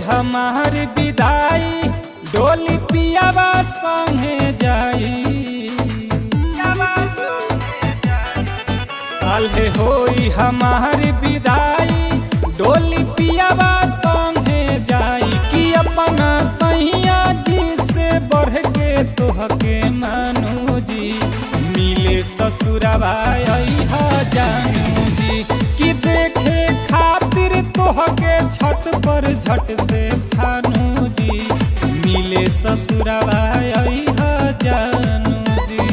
हमार विदाई, डोली पियावा संगे जाई। काल्हे होई हमार विदाई, डोली पियावा संगे जाई। कि अपना सैया जी से बढ़ के तोहके मानू जी, मिले ससुरवा अइहा जानू जी। कि देखे खातिर तोहके छत पर झट से फानू जी, मिले ससुरवा अइहा जानू जी।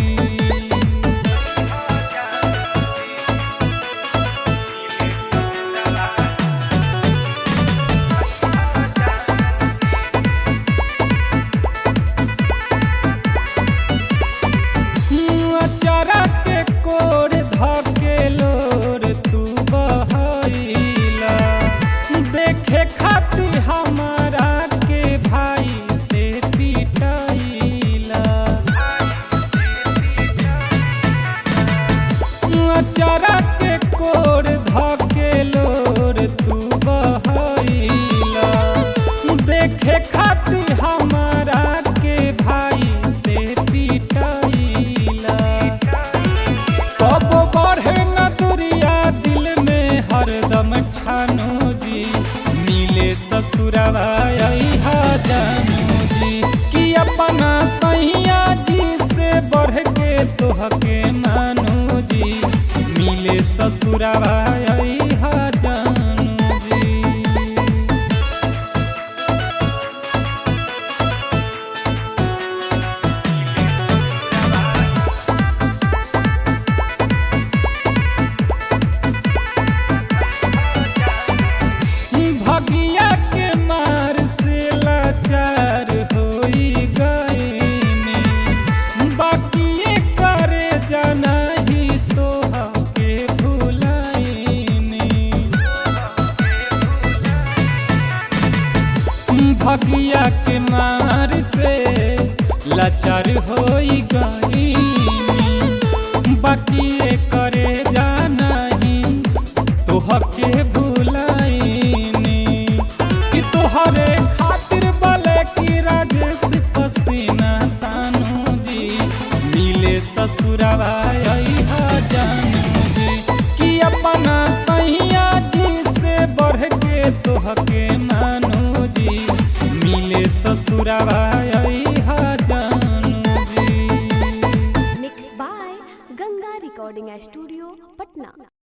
चरा के कोर धके लोर तू बहैला, देखे खातिर हमारा के भाई से पिटाइला। चरा के कोर धके लोर तू बहैला, देखे खातिर हमारा के भाई से पिटाइला। कब बढ़े न दुरिया दिल में हरदम ठानो जी, मिले ससुरवा अइहा जानू जी। कि अपना सैया जी से बढ़ के तोहके मानू जी, मिले ससुरवा अइहा जानू जी। भगिया के मार से लाचार होई गईनी, बाकी करे जाना ही तोहके भुलाइनी। भगिया के मार से लाचार होई गईनी, बाकी करे जाना ही तोहके भुलाइनी। कि तोहरे खातिर बले की राजेश पसीना तानू जी, मिले ससुरवा अइहा जानू जी। कि अपना सैया जी से बढ़ के तोहके मानू जी, मिले ससुरवा अइहा जानू जी। Mix by Ganga recording studio, Patna.